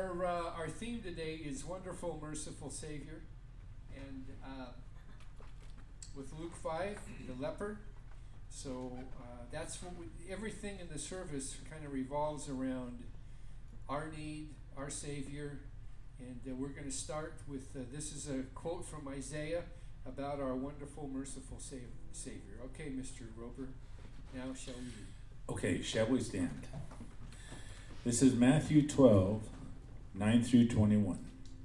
Our theme today is Wonderful, Merciful Savior. And with Luke 5, the leper. So that's what everything in the service kind of revolves around our need, our Savior. And we're going to start with, this is a quote from Isaiah about our wonderful, merciful Savior. Okay, Mr. Roper, now shall we read? Okay, shall we stand? This is Matthew 12, 9 through 21.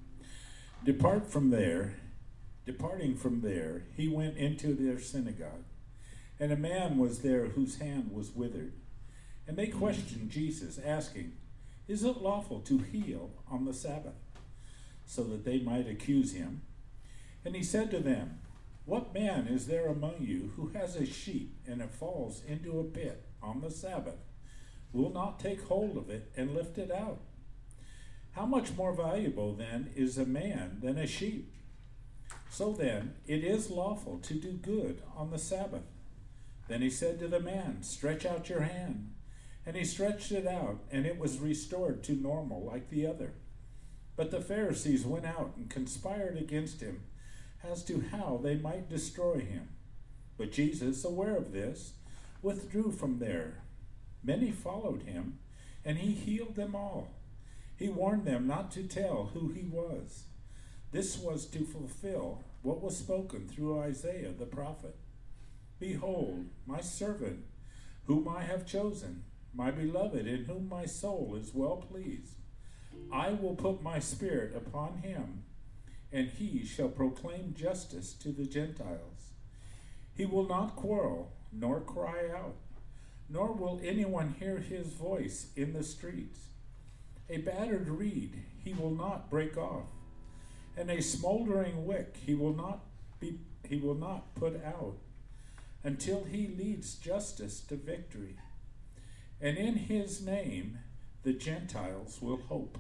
Departing from there, he went into their synagogue, and a man was there whose hand was withered. And they questioned Jesus, asking, "Is it lawful to heal on the Sabbath?" So that they might accuse him. And he said to them, "What man is there among you who has a sheep, and it falls into a pit on the Sabbath, will not take hold of it and lift it out? How much more valuable then is a man than a sheep? So then it is lawful to do good on the Sabbath." Then he said to the man, "Stretch out your hand." And he stretched it out, and it was restored to normal like the other. But the Pharisees went out and conspired against him as to how they might destroy him. But Jesus, aware of this, withdrew from there. Many followed him, and he healed them all. He warned them not to tell who he was. This was to fulfill what was spoken through Isaiah the prophet. "Behold, my servant, whom I have chosen, my beloved, in whom my soul is well pleased. I will put my spirit upon him, and he shall proclaim justice to the Gentiles. He will not quarrel, nor cry out, nor will anyone hear his voice in the streets. A battered reed he will not break off, and a smoldering wick he will not put out, until he leads justice to victory. And in his name the Gentiles will hope."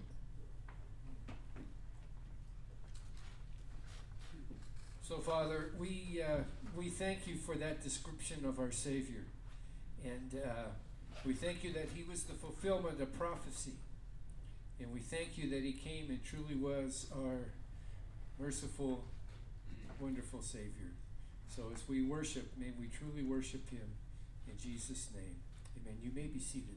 So, Father, we thank you for that description of our Savior. And we thank you that he was the fulfillment of prophecy. And we thank you that he came and truly was our merciful, wonderful Savior. So as we worship, may we truly worship him in Jesus' name. Amen. You may be seated,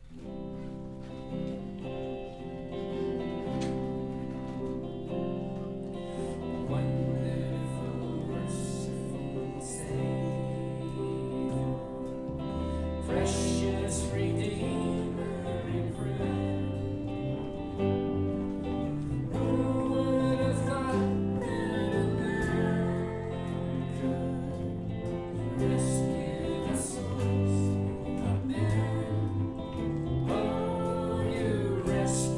Wonderful, merciful Savior, precious Redeemer and friend. Who would have thought that a man could rescue the souls of men? Oh, you rescue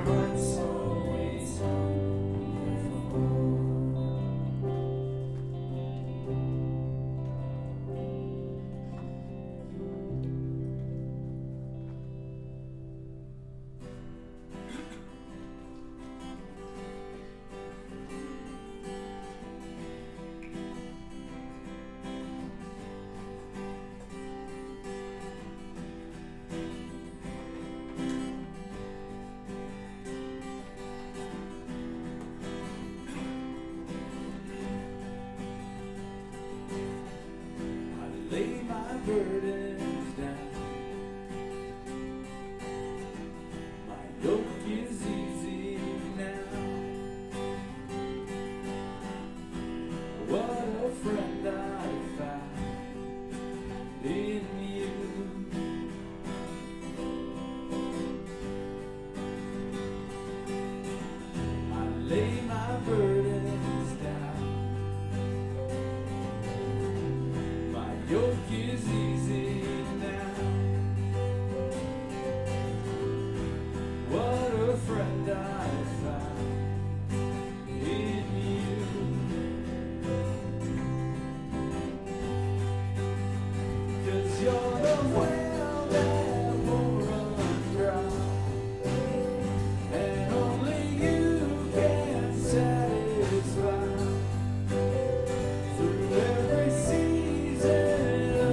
heart's always lay my burdens down. My yoke is easy now. What a friend I found in you. I lay my burdens down. Yoke is easy now. What a friend I found in you. 'Cause you're the well that won't run dry, and only you can satisfy. Through every season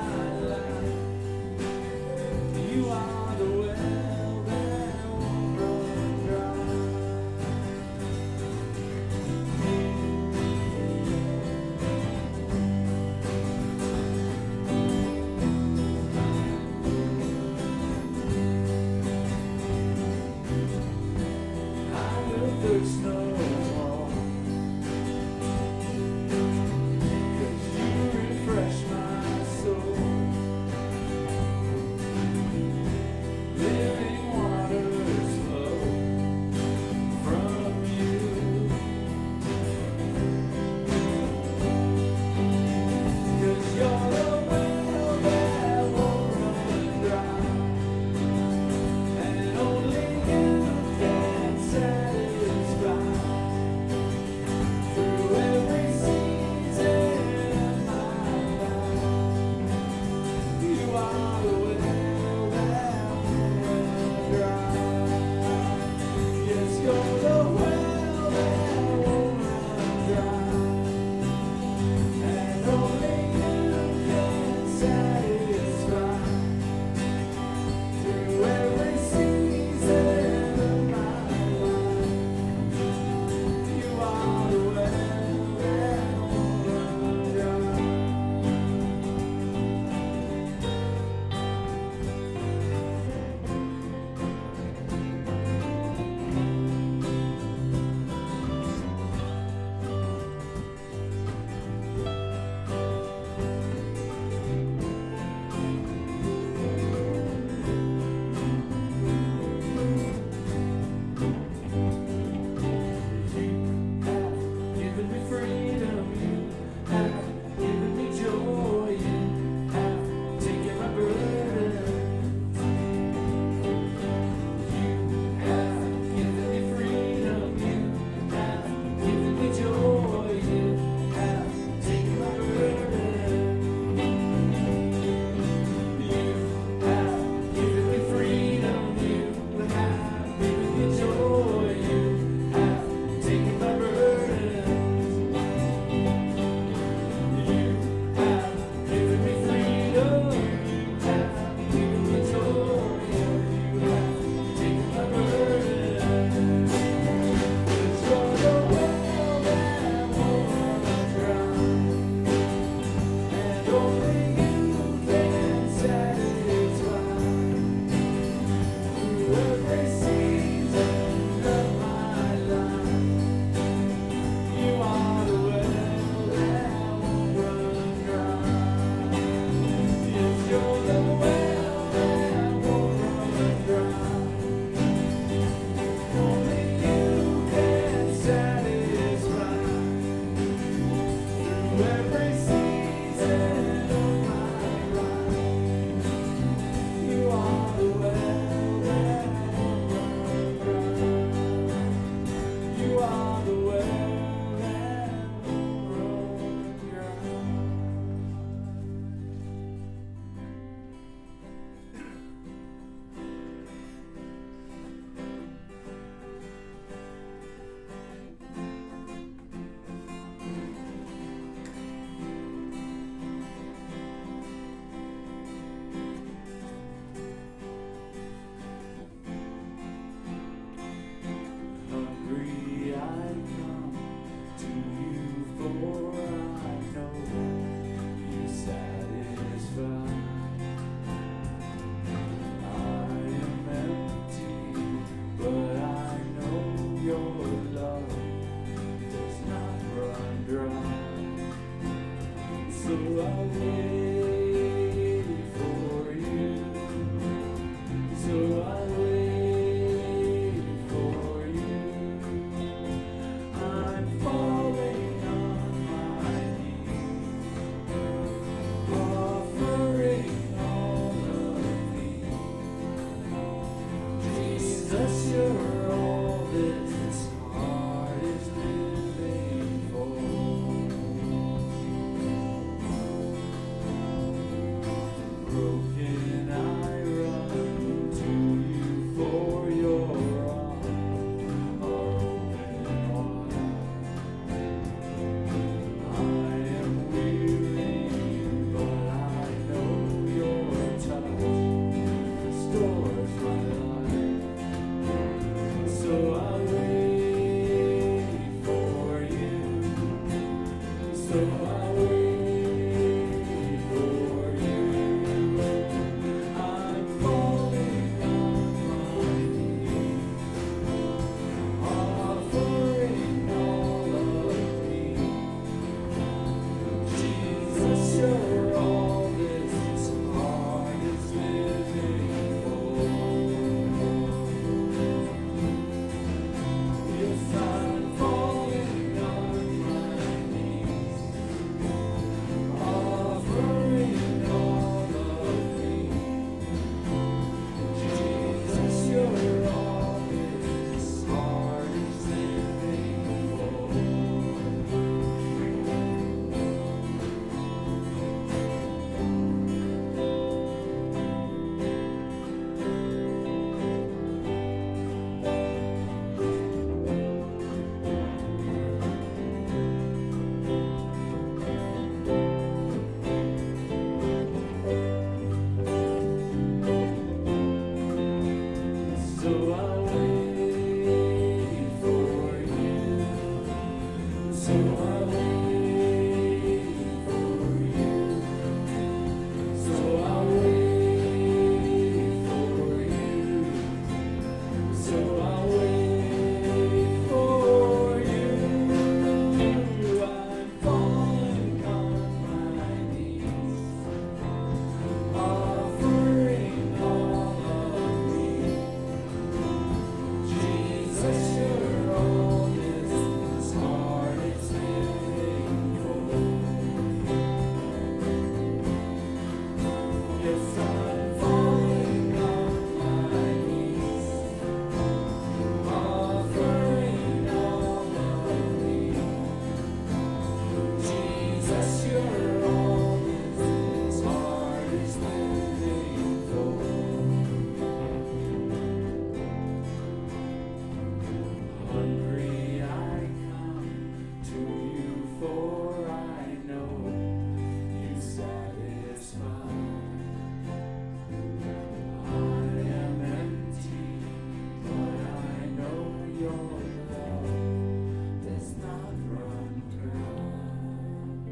you are the well that won't run dry. I will thirst no more, 'cause you refresh my soul. Living waters flow from you. 'Cause you're the well that won't run dry, and only you can satisfy. sure all this heart is living for. Broken, I run to you for your arms are open wide. I am weary, but I know your touch restores my life. So I wait for you. So I wait for you. I'm falling on my knees, offering all of me. Jesus, you're all this heart is living for. Yes, I'm falling on my knees, offering all of me. Jesus, you're all this heart is living for. So I wait for you. So I wait for you. So I wait for you. So I wait for you. I'm falling on my knees, offering all of me. Jesus, you're all this heart is living for. Yes, I'm falling on my knees, offering all of me. Jesus, you're all this heart is living for. Hungry I come to you, for I know you satisfy. I am empty, but I know your love does not run dry.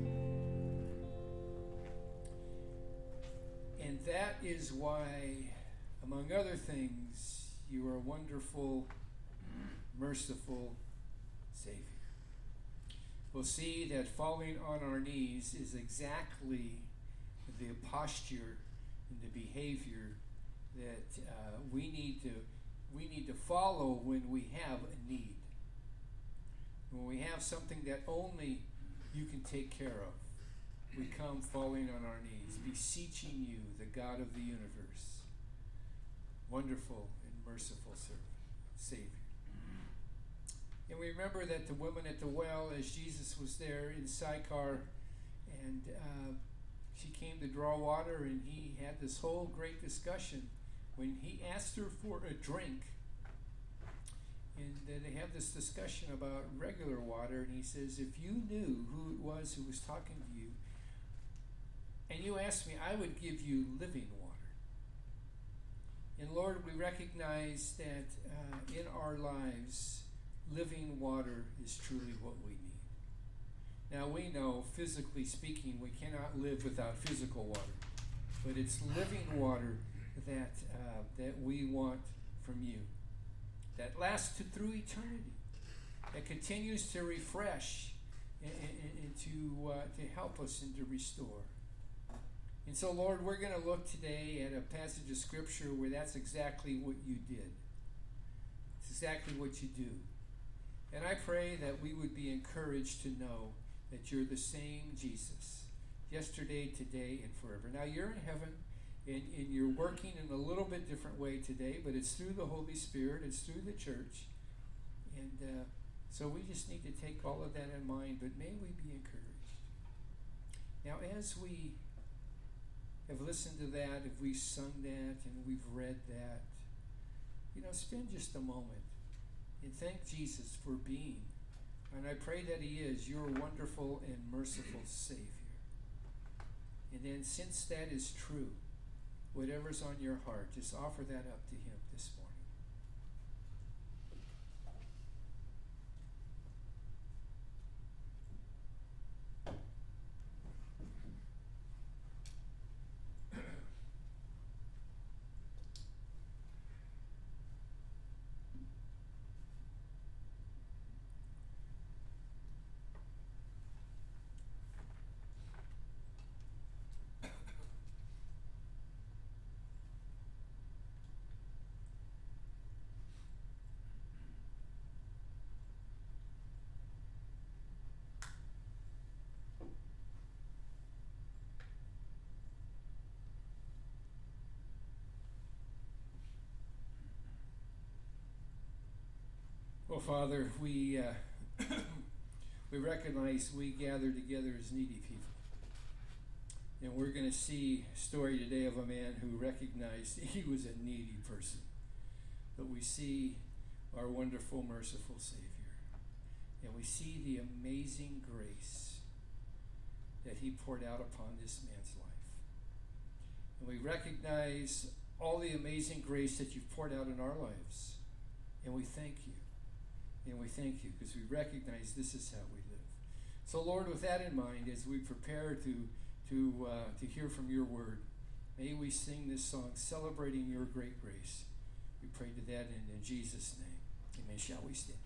And that is why, among other things, you are a wonderful, merciful Savior. We'll see that falling on our knees is exactly the posture and the behavior that we need to follow when we have a need. When we have something that only you can take care of, we come falling on our knees, beseeching you, the God of the universe, wonderful and merciful Savior. And we remember that the woman at the well, as Jesus was there in Sychar, and she came to draw water, and he had this whole great discussion when he asked her for a drink. And they have this discussion about regular water, and he says, if you knew who it was who was talking to you, and you asked me, I would give you living water. And Lord, we recognize that in our lives, living water is truly what we need. Now we know, physically speaking, we cannot live without physical water, but it's living water that we want from you, that lasts through eternity, that continues to refresh and to help us and to restore. And so, Lord, we're going to look today at a passage of Scripture where that's exactly what you did. It's exactly what you do. And I pray that we would be encouraged to know that you're the same Jesus, yesterday, today, and forever. Now, you're in heaven, And you're working in a little bit different way today, but it's through the Holy Spirit, it's through the church. And so we just need to take all of that in mind, but may we be encouraged. Now, as we have listened to that, if we've sung that, and we've read that, spend just a moment and thank Jesus for being, and I pray that he is, your wonderful and merciful Savior. And then, since that is true, whatever's on your heart, just offer that up to him this morning. Well, Father, we recognize we gather together as needy people. And we're going to see a story today of a man who recognized he was a needy person. But we see our wonderful, merciful Savior. And we see the amazing grace that he poured out upon this man's life. And we recognize all the amazing grace that you've poured out in our lives. And we thank you. And we thank you because we recognize this is how we live. So, Lord, with that in mind, as we prepare to hear from your word, may we sing this song celebrating your great grace. We pray to that end in Jesus' name. Amen. Shall we stand?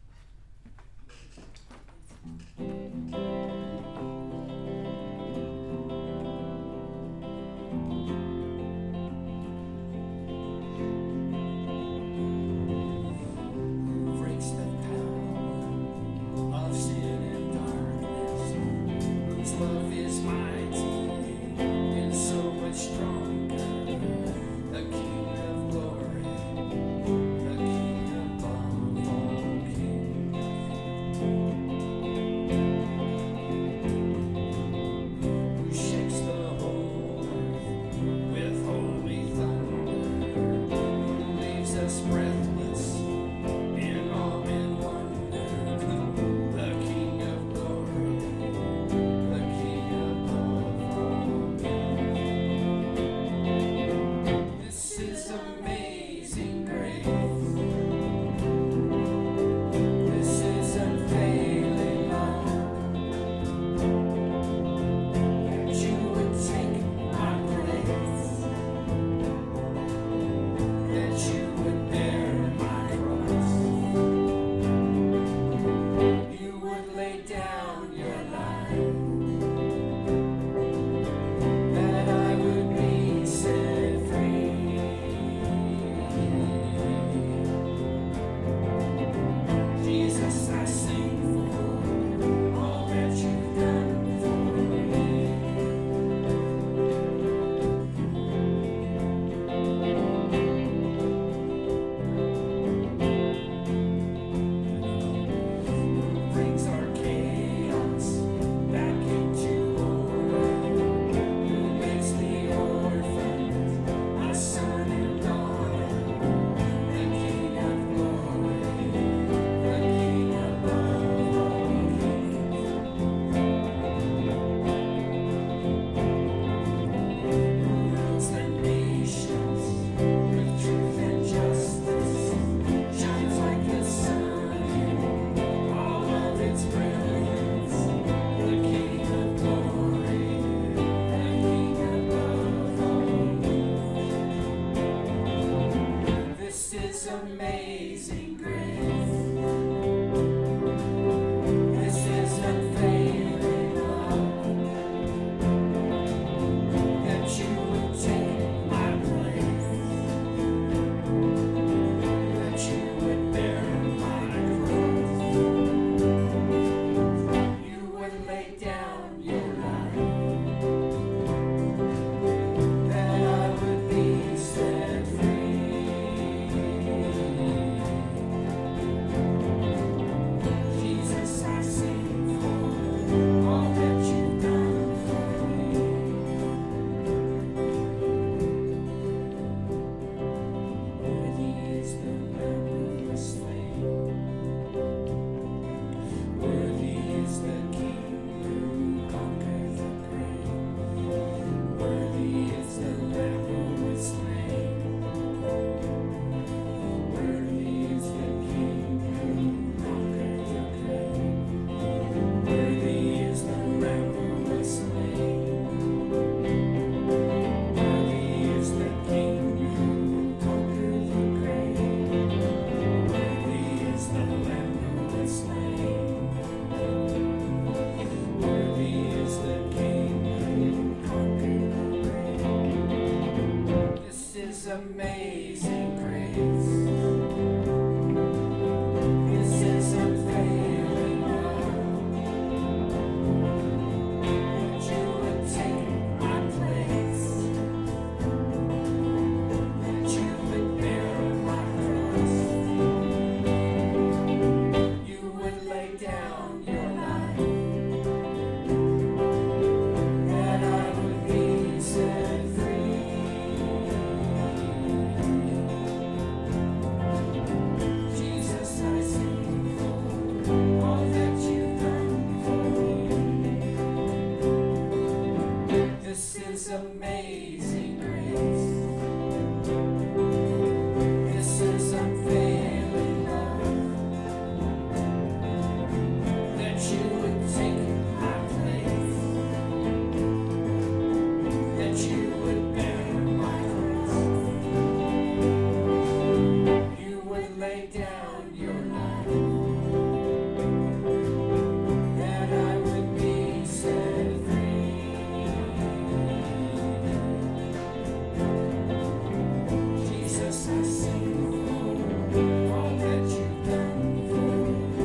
down your life, that I would be set free. Jesus, I sing for all that you've done for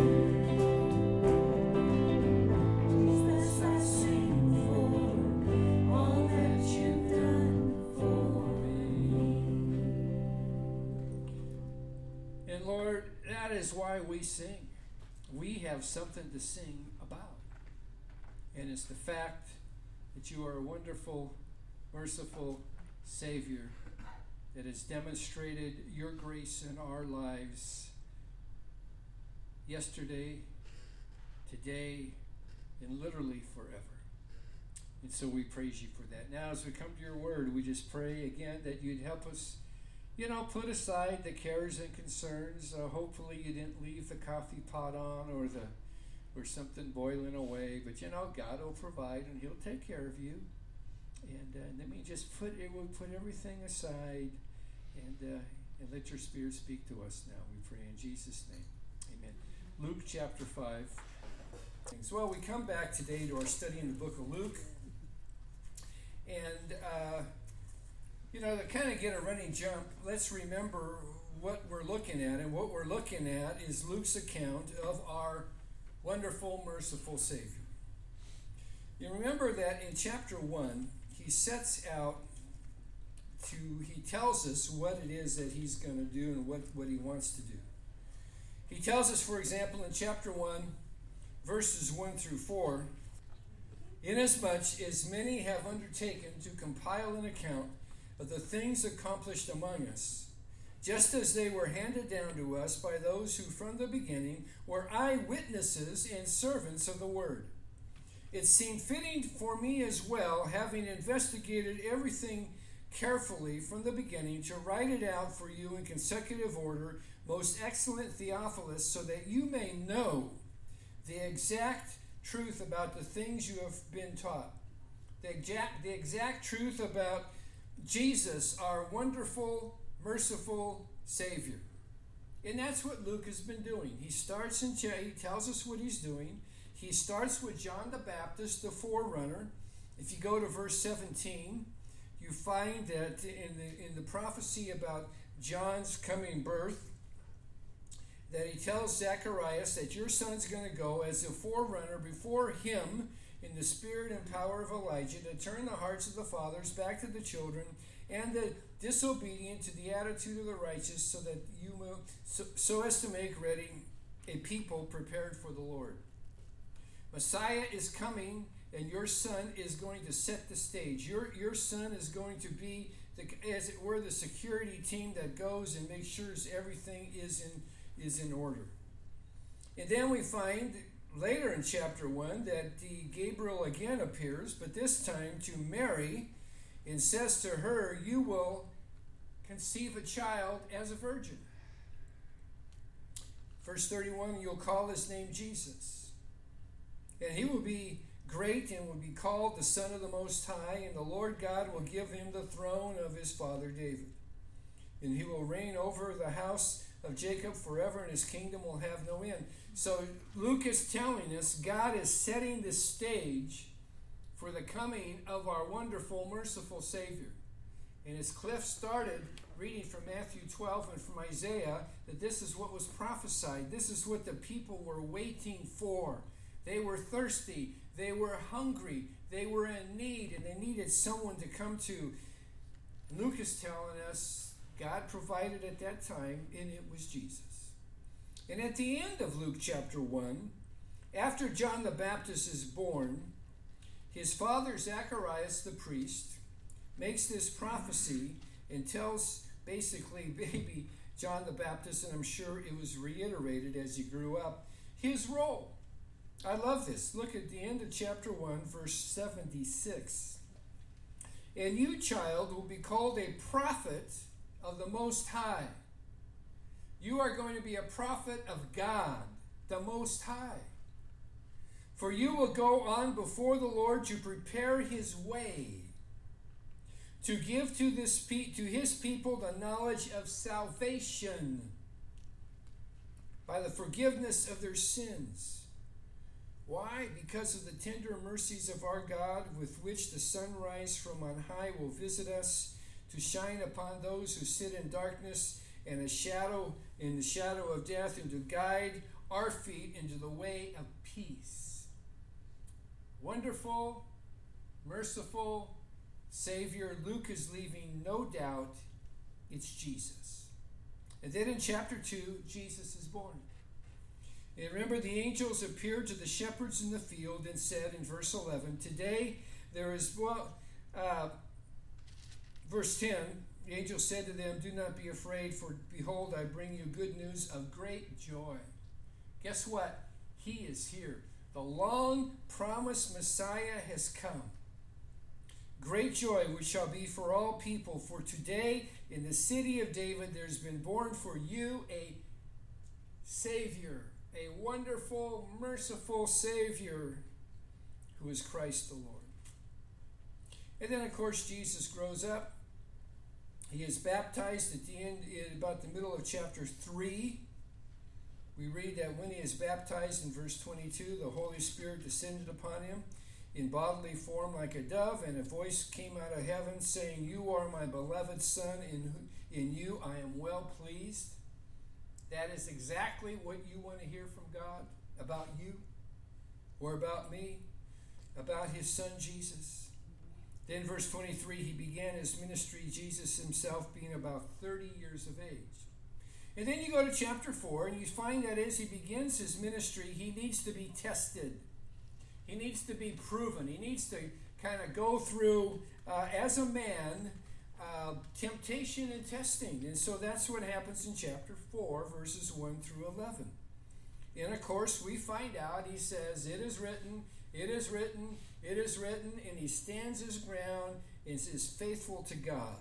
me. Jesus, I sing for all that you've done for me. And Lord, that is why we sing. We have something to sing about. And it's the fact that you are a wonderful, merciful Savior that has demonstrated your grace in our lives yesterday, today, and literally forever. And so we praise you for that. Now, as we come to your word, we just pray again that you'd help us, put aside the cares and concerns. Hopefully you didn't leave the coffee pot on or something boiling away. But God will provide and He'll take care of you. And let me just put everything aside and let your Spirit speak to us now. We pray in Jesus' name. Amen. Luke chapter 5. Well, we come back today to our study in the book of Luke. And to kind of get a running jump, let's remember what we're looking at. And what we're looking at is Luke's account of our wonderful, merciful Savior. You remember that in chapter 1, he sets out he tells us what it is that he's going to do and what he wants to do. He tells us, for example, in chapter 1, verses 1 through 4, inasmuch as many have undertaken to compile an account of the things accomplished among us, just as they were handed down to us by those who from the beginning were eyewitnesses and servants of the word. It seemed fitting for me as well, having investigated everything carefully from the beginning, to write it out for you in consecutive order, most excellent Theophilus, so that you may know the exact truth about the things you have been taught. The exact truth about Jesus, our wonderful, merciful Savior. And that's what Luke has been doing. He tells us what he's doing. He starts with John the Baptist, the forerunner. If you go to verse 17, you find that in the prophecy about John's coming birth, that he tells Zacharias that your son's going to go as a forerunner before him in the spirit and power of Elijah, to turn the hearts of the fathers back to the children, and the disobedient to the attitude of the righteous, so that you will, so as to make ready a people prepared for the Lord. Messiah is coming, and your son is going to set the stage. Your son is going to be, as it were, the security team that goes and makes sure everything is in order. And then we find later in chapter 1 that Gabriel again appears, but this time to Mary, and says to her, you will conceive a child as a virgin. Verse 31, you'll call his name Jesus. And he will be great and will be called the Son of the Most High, and the Lord God will give him the throne of his father David. And he will reign over the house of Jacob forever, and his kingdom will have no end. So Luke is telling us God is setting the stage for the coming of our wonderful, merciful Savior. And as Cliff started reading from Matthew 12 and from Isaiah, that this is what was prophesied. This is what the people were waiting for. They were thirsty. They were hungry. They were in need, and they needed someone to come to. Luke is telling us God provided at that time, and it was Jesus. And at the end of Luke chapter 1, after John the Baptist is born, his father Zacharias the priest makes this prophecy and tells basically baby John the Baptist, and I'm sure it was reiterated as he grew up, his role. I love this. Look at the end of chapter 1, verse 76. And you, child, will be called a prophet of the Most High. You are going to be a prophet of God, the Most High. For you will go on before the Lord to prepare his way, to give to his people the knowledge of salvation by the forgiveness of their sins. Why? Because of the tender mercies of our God, with which the sunrise from on high will visit us, to shine upon those who sit in darkness and in the shadow of death, and to guide our feet into the way of peace. Wonderful, merciful Savior. Luke is leaving no doubt it's Jesus. And then in chapter 2, Jesus is born. And remember, the angels appeared to the shepherds in the field and said in verse 11, today there is, verse 10, the angel said to them, do not be afraid, for behold, I bring you good news of great joy. Guess what? He is here. The long-promised Messiah has come. Great joy which shall be for all people, for today in the city of David there's been born for you a Savior, a wonderful, merciful Savior, who is Christ the Lord. And then, of course, Jesus grows up. He is baptized at the end, about the middle of chapter 3. We read that when he is baptized in verse 22, the Holy Spirit descended upon him in bodily form like a dove, and a voice came out of heaven saying, you are my beloved Son, in you I am well pleased. That is exactly what you want to hear from God about you or about me, about his Son Jesus. Then verse 23, he began his ministry, Jesus himself being about 30 years of age. And then you go to chapter 4, and you find that as he begins his ministry, he needs to be tested. He needs to be proven. He needs to kind of go through, as a man, temptation and testing. And so that's what happens in chapter 4, verses 1 through 11. And of course, we find out, he says, it is written, it is written, it is written, and he stands his ground and is faithful to God.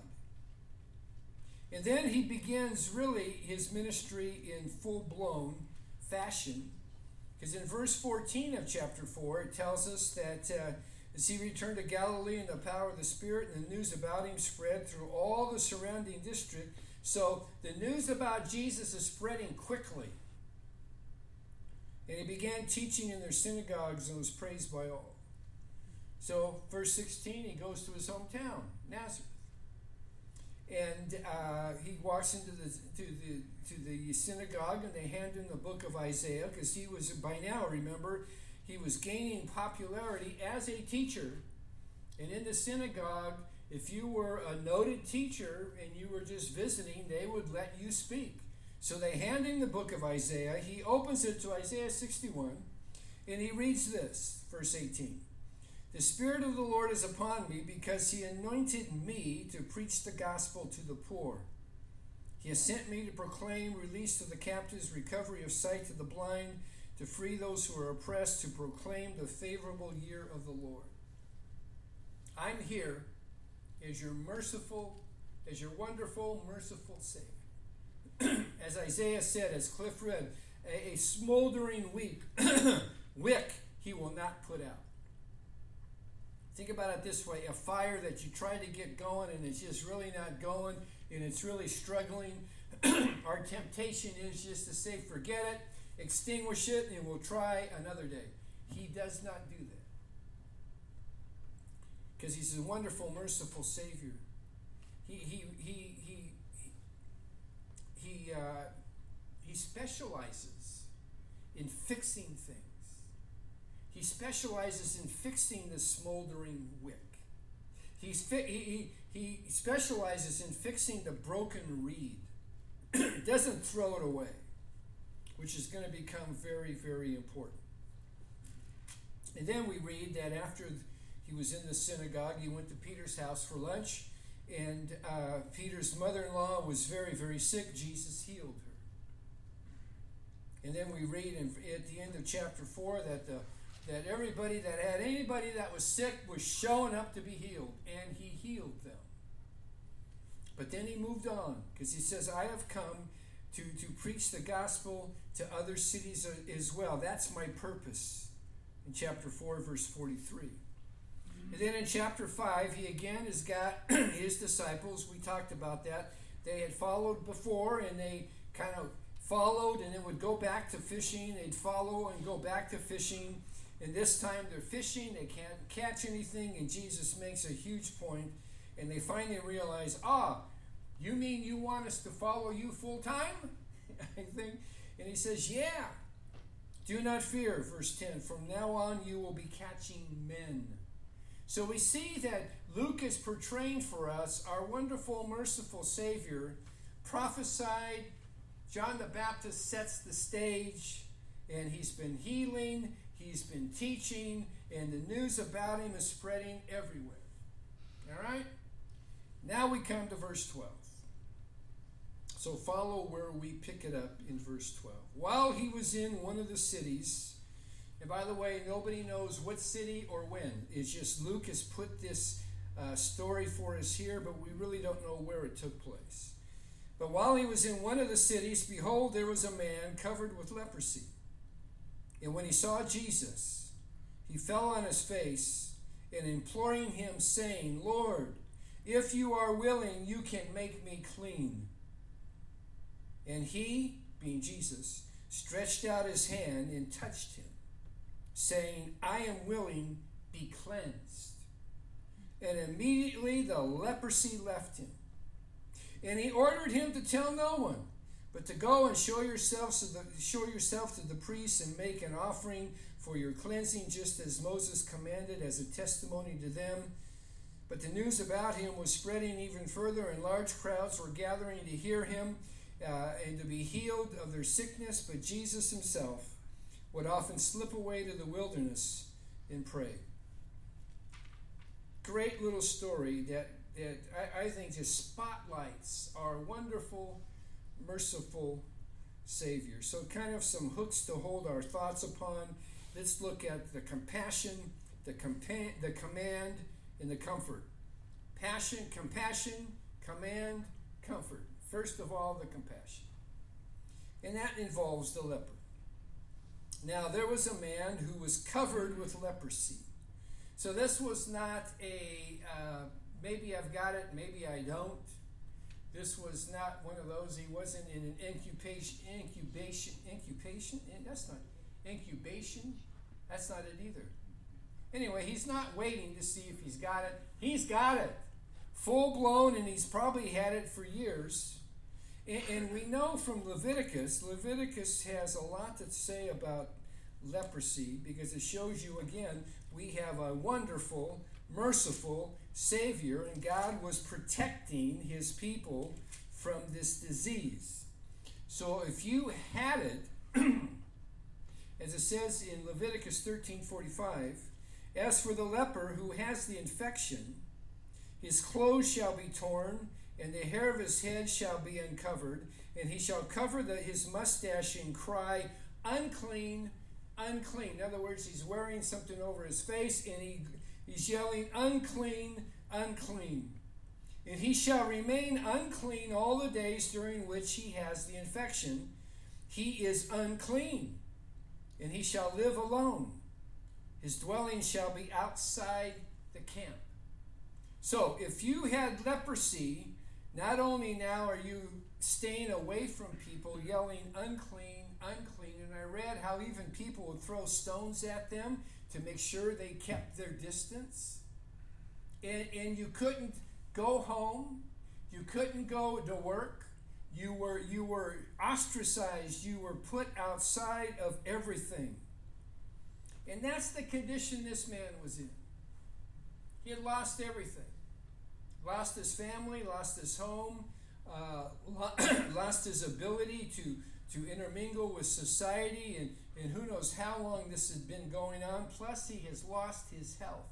And then he begins really his ministry in full-blown fashion. Because in verse 14 of chapter 4, it tells us that as he returned to Galilee in the power of the Spirit, and the news about him spread through all the surrounding district. So the news about Jesus is spreading quickly. And he began teaching in their synagogues and was praised by all. So verse 16, he goes to his hometown, Nazareth. And he walks into the synagogue, and they hand him the book of Isaiah, because he was, by now, remember, he was gaining popularity as a teacher. And in the synagogue, if you were a noted teacher and you were just visiting, they would let you speak. So they hand him the book of Isaiah. He opens it to Isaiah 61, and he reads this, verse 18. The Spirit of the Lord is upon me, because he anointed me to preach the gospel to the poor. He has sent me to proclaim release to the captives, recovery of sight to the blind, to free those who are oppressed, to proclaim the favorable year of the Lord. I'm here as your wonderful, merciful Savior. As Isaiah said, as Cliff read, a smoldering wick he will not put out. Think about it this way, a fire that you try to get going and it's just really not going and it's really struggling. Our temptation is just to say, forget it, extinguish it, and we'll try another day. He does not do that. Because he's a wonderful, merciful Savior. He specializes in fixing things. He specializes in fixing the smoldering wick. He specializes in fixing the broken reed. Doesn't throw it away, which is going to become very, very important. And then we read that after he was in the synagogue, he went to Peter's house for lunch, and Peter's mother-in-law was very, very sick. Jesus healed her. And then we read at the end of chapter 4 that everybody that had anybody that was sick was showing up to be healed, and he healed them. But then he moved on, because he says, I have come to preach the gospel to other cities as well. That's my purpose. In chapter 4, verse 43. And then in chapter 5, he again has got his disciples. We talked about that. They had followed before, and they kind of followed and then would go back to fishing. They'd follow and go back to fishing. And this time they're fishing, they can't catch anything, and Jesus makes a huge point, and they finally realize, you mean you want us to follow you full time? I think. And he says, yeah. Do not fear, verse 10. From now on you will be catching men. So we see that Luke is portraying for us our wonderful, merciful Savior, prophesied. John the Baptist sets the stage, and he's been healing, he's been teaching, and the news about him is spreading everywhere. All right? Now we come to verse 12. So follow where we pick it up in verse 12. While he was in one of the cities, and by the way, nobody knows what city or when. It's just Luke has put this story for us here, but we really don't know where it took place. But while he was in one of the cities, behold, there was a man covered with leprosy. And when he saw Jesus, he fell on his face and imploring him, saying, Lord, if you are willing, you can make me clean. And he, being Jesus, stretched out his hand and touched him, saying, I am willing, be cleansed. And immediately the leprosy left him. And he ordered him to tell no one, but to go and show yourself to the priests and make an offering for your cleansing, just as Moses commanded as a testimony to them. But the news about him was spreading even further, and large crowds were gathering to hear him and to be healed of their sickness. But Jesus himself would often slip away to the wilderness and pray. Great little story that I think just spotlights our wonderful, merciful Savior. So kind of some hooks to hold our thoughts upon. Let's look at the compassion, the command, and the comfort. Compassion, command, comfort. First of all, the compassion. And that involves the leper. Now, there was a man who was covered with leprosy. So this was not a, maybe I've got it, maybe I don't. This was not one of those. He wasn't in an incubation. That's not it either. Anyway, he's not waiting to see if he's got it. He's got it. Full blown, and he's probably had it for years. And we know from Leviticus has a lot to say about leprosy, because it shows you again, we have a wonderful, merciful Savior, and God was protecting his people from this disease. So if you had it, as it says in Leviticus 13:45, as for the leper who has the infection, his clothes shall be torn, and the hair of his head shall be uncovered, and he shall cover his mustache and cry, unclean, unclean. In other words, he's wearing something over his face, and he's yelling, unclean, unclean. And he shall remain unclean all the days during which he has the infection. He is unclean, and he shall live alone. His dwelling shall be outside the camp. So if you had leprosy, not only now are you staying away from people, yelling unclean, unclean, and I read how even people would throw stones at them to make sure they kept their distance. And you couldn't go home. You couldn't go to work. You were ostracized. You were put outside of everything. And that's the condition this man was in. He had lost everything. Lost his family, lost his home, lost his ability to intermingle with society, and who knows how long this has been going on. Plus, he has lost his health.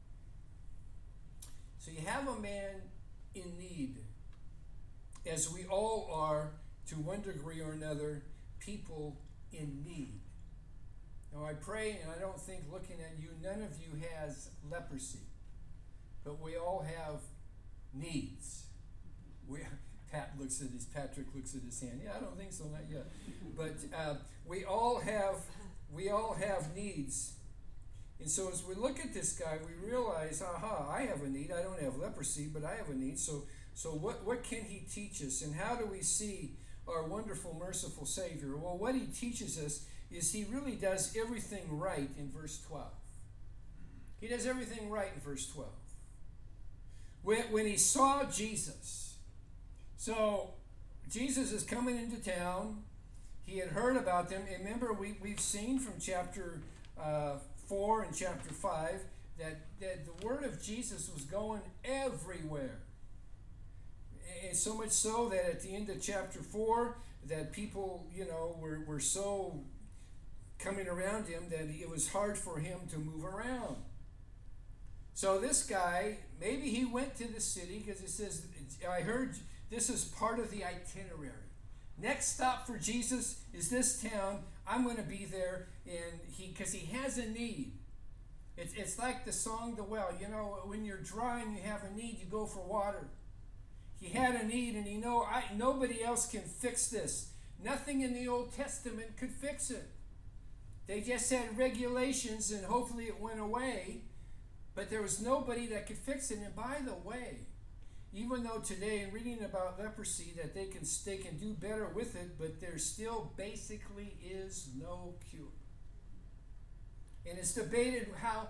So you have a man in need, as we all are, to one degree or another, people in need. Now I pray, and I don't think looking at you, none of you has leprosy, but we all have needs. Patrick looks at his hand. Yeah, I don't think so, not yet. But we all have needs. And so as we look at this guy, we realize, I have a need. I don't have leprosy, but I have a need. So what can he teach us? And how do we see our wonderful, merciful Savior? Well, what he teaches us is he really does everything right in verse 12. He does everything right in verse 12. When he saw Jesus, so Jesus is coming into town. He had heard about them. And remember, we've seen from chapter 4 and chapter 5 that the word of Jesus was going everywhere. And so much so that at the end of chapter 4, that people, were so coming around him that it was hard for him to move around. So this guy, maybe he went to the city because it says, I heard this is part of the itinerary. Next stop for Jesus is this town. I'm going to be there, and because he has a need. It's like the song, The Well. When you're dry and you have a need, you go for water. He had a need, and nobody else can fix this. Nothing in the Old Testament could fix it. They just had regulations, and hopefully it went away. But there was nobody that could fix it. And by the way, even though today in reading about leprosy that they can do better with it, but there still basically is no cure. And it's debated how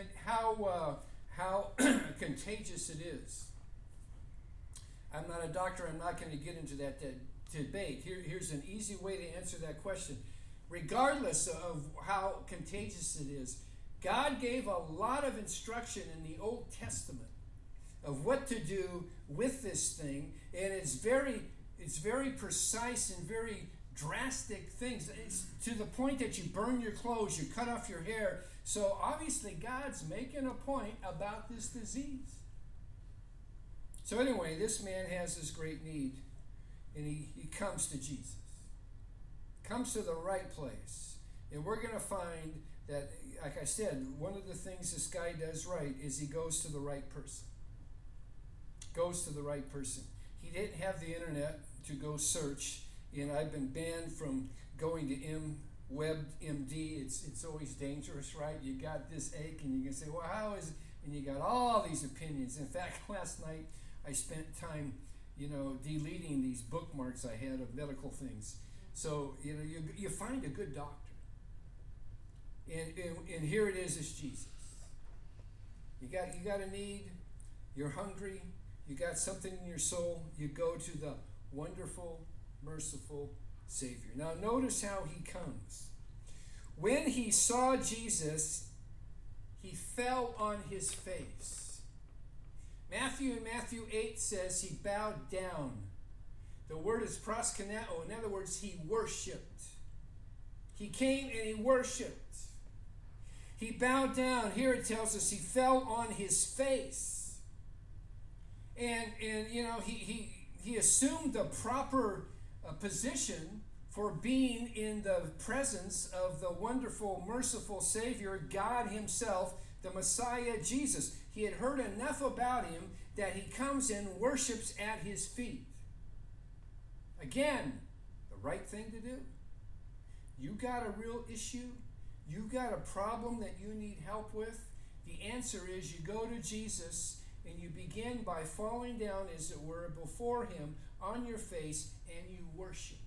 contagious it is. I'm not a doctor. I'm not going to get into that debate. Here's an easy way to answer that question. Regardless of how contagious it is, God gave a lot of instruction in the Old Testament of what to do with this thing, and it's very precise and very drastic things. It's to the point that you burn your clothes, you cut off your hair. So obviously God's making a point about this disease. So anyway, this man has this great need, and he comes to Jesus. Comes to the right place. And we're going to find that, like I said, one of the things this guy does right is he goes to the right person. Goes to the right person. He didn't have the internet to go search, and I've been banned from going to WebMD. It's always dangerous, right? You got this ache, and you can say, well, how is it? And you got all these opinions. In fact, last night I spent time, deleting these bookmarks I had of medical things. So, you find a good doctor. And here it is, it's Jesus. You got a need, you're hungry, you got something in your soul, you go to the wonderful, merciful Savior. Now notice how he comes. When he saw Jesus, he fell on his face. Matthew 8 says he bowed down. The word is proskuneo. In other words, he worshipped. He came and he worshipped. He bowed down. Here it tells us he fell on his face. And he assumed the proper position for being in the presence of the wonderful, merciful Savior, God himself, the Messiah, Jesus. He had heard enough about him that he comes and worships at his feet. Again, the right thing to do. You got a real issue? You got a problem that you need help with? The answer is you go to Jesus and you begin by falling down, as it were, before him on your face, and you worship.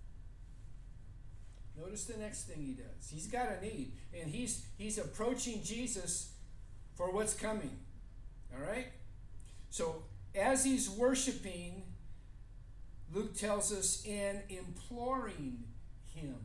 Notice the next thing he does. He's got a need, and he's approaching Jesus for what's coming. All right? So as he's worshiping, Luke tells us, and imploring him.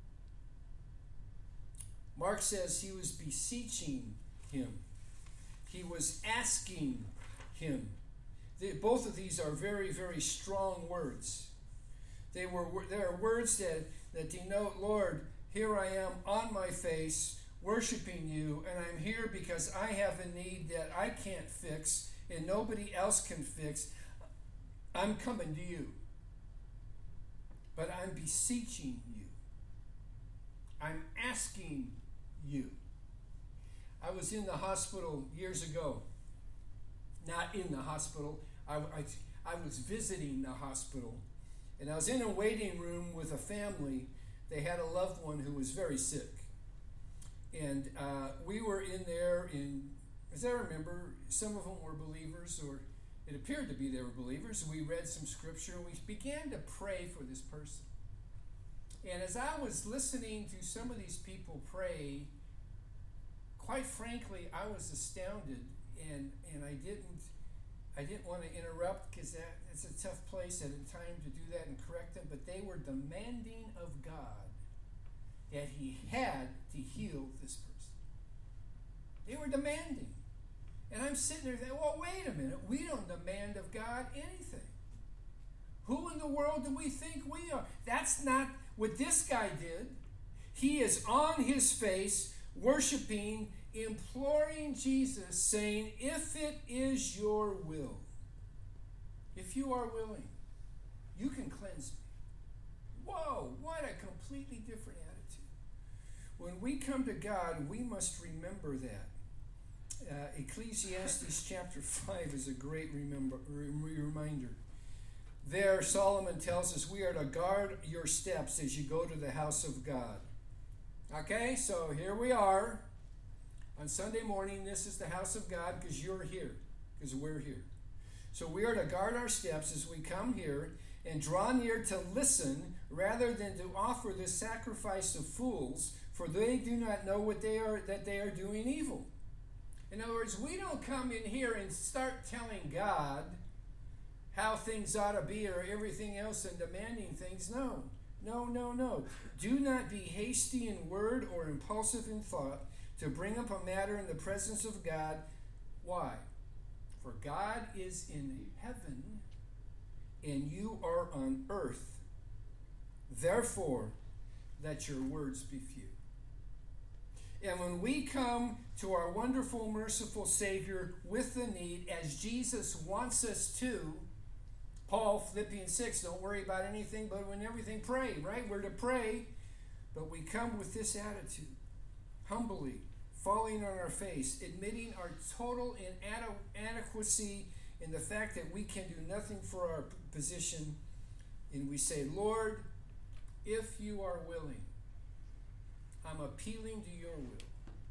Mark says he was beseeching him. He was asking him. Both of these are very, very strong words. They are words that denote, Lord, here I am on my face, worshiping you, and I'm here because I have a need that I can't fix and nobody else can fix. I'm coming to you. But I'm beseeching you. I'm asking you. I was in the hospital years ago. Not in the hospital. I was visiting the hospital. And I was in a waiting room with a family. They had a loved one who was very sick. And we were in there, as I remember, some of them were believers, It appeared to be they were believers. We read some scripture and we began to pray for this person. And as I was listening to some of these people pray, quite frankly, I was astounded, and I didn't want to interrupt because it's a tough place at a time to do that and correct them, but they were demanding of God that he had to heal this person. They were demanding. And I'm sitting there thinking, well, wait a minute. We don't demand of God anything. Who in the world do we think we are? That's not what this guy did. He is on his face, worshiping, imploring Jesus, saying, if it is your will, if you are willing, you can cleanse me. Whoa, what a completely different attitude. When we come to God, we must remember that. Ecclesiastes chapter 5 is a great reminder. There, Solomon tells us we are to guard your steps as you go to the house of God. Okay, so here we are. On Sunday morning, this is the house of God because you're here, because we're here. So we are to guard our steps as we come here and draw near to listen rather than to offer the sacrifice of fools, for they do not know that they are doing evil. In other words, we don't come in here and start telling God how things ought to be or everything else and demanding things. No. Do not be hasty in word or impulsive in thought to bring up a matter in the presence of God. Why? For God is in heaven and you are on earth. Therefore, let your words be few. And when we come to our wonderful, merciful Savior with the need, as Jesus wants us to, Paul, Philippians 6, don't worry about anything, but in everything pray, right? We're to pray, but we come with this attitude, humbly, falling on our face, admitting our total inadequacy in the fact that we can do nothing for our position, and we say, Lord, if you are willing, I'm appealing to your will.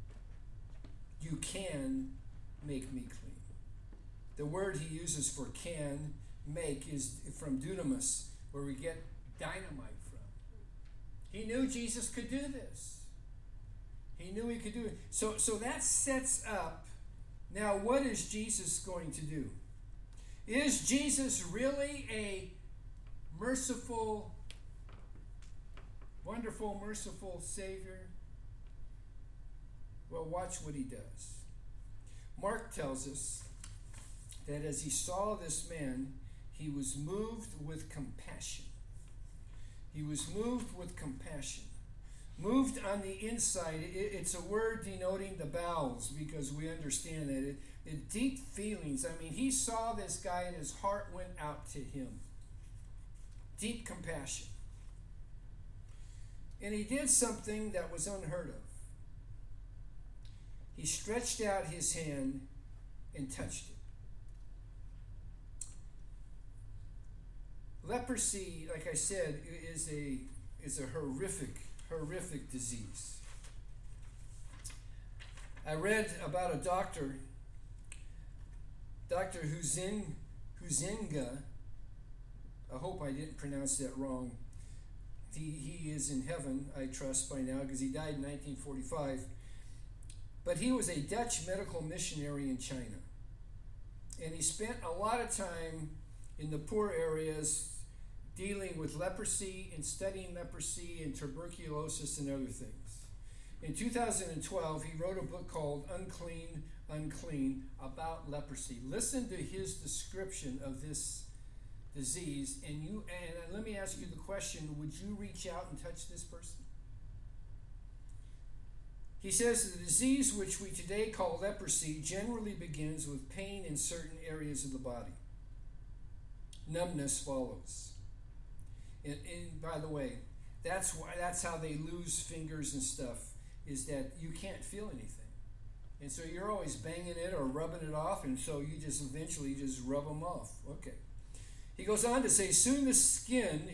You can make me clean. The word he uses for can, make, is from dunamis, where we get dynamite from. He knew Jesus could do this. He knew he could do it. So that sets up, now what is Jesus going to do? Is Jesus really a merciful, wonderful, merciful Savior? Well, watch what he does. Mark tells us that as he saw this man, he was moved with compassion. He was moved with compassion. Moved on the inside. It's a word denoting the bowels because we understand that. Deep feelings. I mean, he saw this guy and his heart went out to him. Deep compassion. And he did something that was unheard of. He stretched out his hand and touched it. Leprosy, like I said, is a horrific disease. I read about a doctor, Dr. Huizinga. I hope I didn't pronounce that wrong. He is in heaven, I trust, by now, because he died in 1945. But he was a Dutch medical missionary in China. And he spent a lot of time in the poor areas dealing with leprosy and studying leprosy and tuberculosis and other things. In 2012, he wrote a book called Unclean, Unclean about leprosy. Listen to his description of this disease, and let me ask you the question, would you reach out and touch this person? He says the disease which we today call leprosy generally begins with pain in certain areas of the body. Numbness follows. And by the way, that's how they lose fingers and stuff, is that you can't feel anything. And so you're always banging it or rubbing it off, and so you just eventually just rub them off. Okay. He goes on to say, soon the skin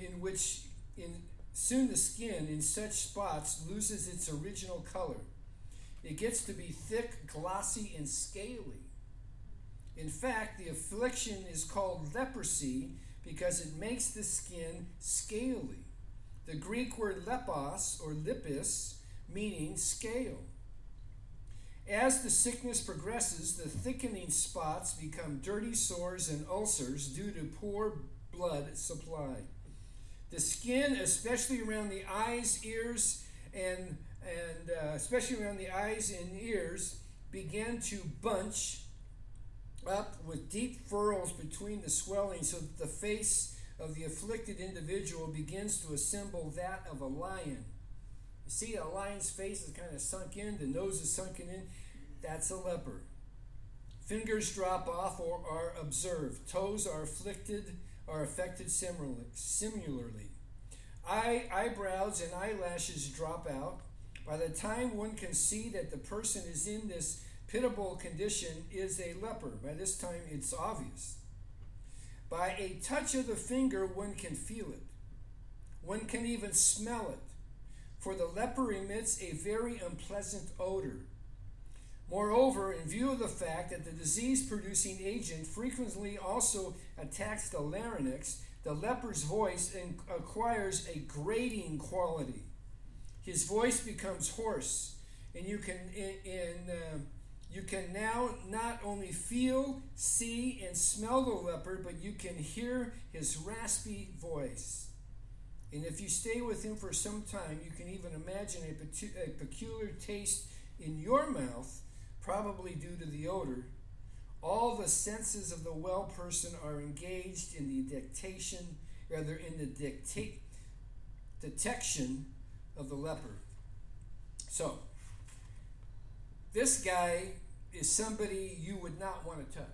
in such spots loses its original color. It gets to be thick, glossy, and scaly. In fact, the affliction is called leprosy because it makes the skin scaly. The Greek word lepos or lipis meaning scale. As the sickness progresses, the thickening spots become dirty sores and ulcers due to poor blood supply. The skin, especially around the eyes, ears, and especially around the eyes and ears, begin to bunch up with deep furrows between the swelling, so that the face of the afflicted individual begins to resemble that of a lion. You see, a lion's face is kind of sunk in, the nose is sunken in. That's a leper. Fingers drop off or are observed. Toes are affected similarly. Eyebrows and eyelashes drop out. By the time one can see that the person is in this pitiable condition is a leper, by this time it's obvious. By a touch of the finger, one can feel it. One can even smell it, for the leper emits a very unpleasant odor. Moreover, in view of the fact that the disease-producing agent frequently also attacks the larynx, the leper's voice acquires a grating quality. His voice becomes hoarse, and you can now not only feel, see, and smell the leper, but you can hear his raspy voice. And if you stay with him for some time, you can even imagine a peculiar taste in your mouth, probably due to the odor. All the senses of the well person are engaged in the detection of the leper. So, this guy is somebody you would not want to touch.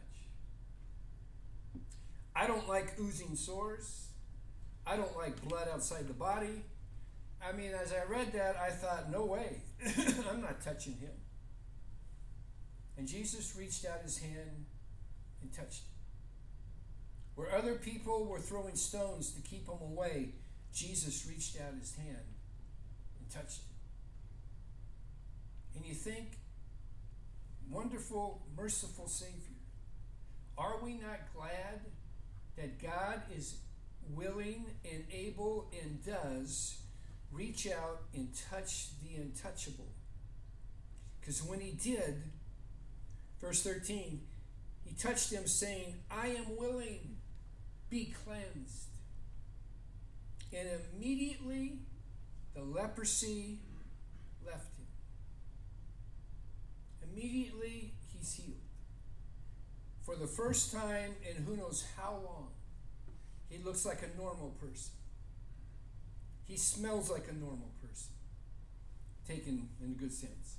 I don't like oozing sores. I don't like blood outside the body. I mean, as I read that, I thought, no way. I'm not touching him. And Jesus reached out his hand and touched him. Where other people were throwing stones to keep him away, Jesus reached out his hand and touched him. And you think, wonderful, merciful Savior, are we not glad that God is willing and able and does reach out and touch the untouchable? Because when he did, verse 13, he touched him saying, I am willing, be cleansed. And immediately the leprosy left him. Immediately he's healed. For the first time in who knows how long, he looks like a normal person. He smells like a normal person, taken in a good sense.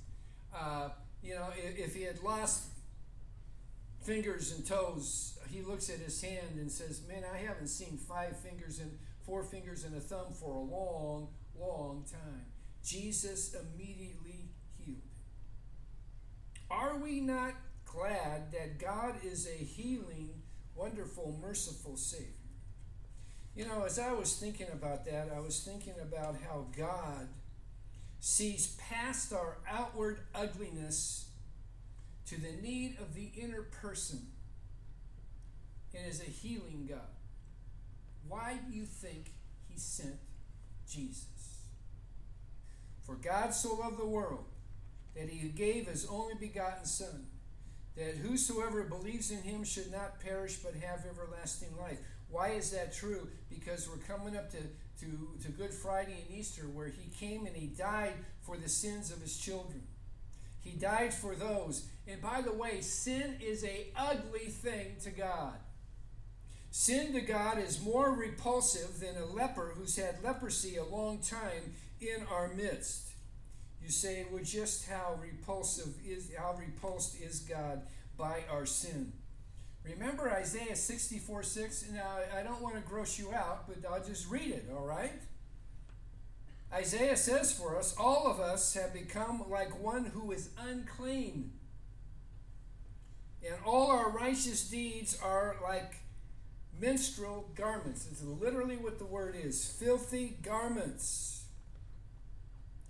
If he had lost fingers and toes, he looks at his hand and says, man, I haven't seen 5 fingers and 4 fingers and a thumb for a long, long time. Jesus immediately healed him. Are we not glad that God is a healing, wonderful, merciful Savior? You know, as I was thinking about that, I was thinking about how God sees past our outward ugliness to the need of the inner person and is a healing God. Why do you think he sent Jesus? For God so loved the world that he gave his only begotten Son, that whosoever believes in him should not perish but have everlasting life. Why is that true? Because we're coming up to Good Friday and Easter, where he came and he died for the sins of his children. He died for those. And by the way, sin is an ugly thing to God. Sin to God is more repulsive than a leper who's had leprosy a long time in our midst. You say, well, just how repulsed is God by our sin? Remember Isaiah 64:6? Now, I don't want to gross you out, but I'll just read it, all right? Isaiah says for us, all of us have become like one who is unclean. And all our righteous deeds are like menstrual garments. It's literally what the word is, filthy garments.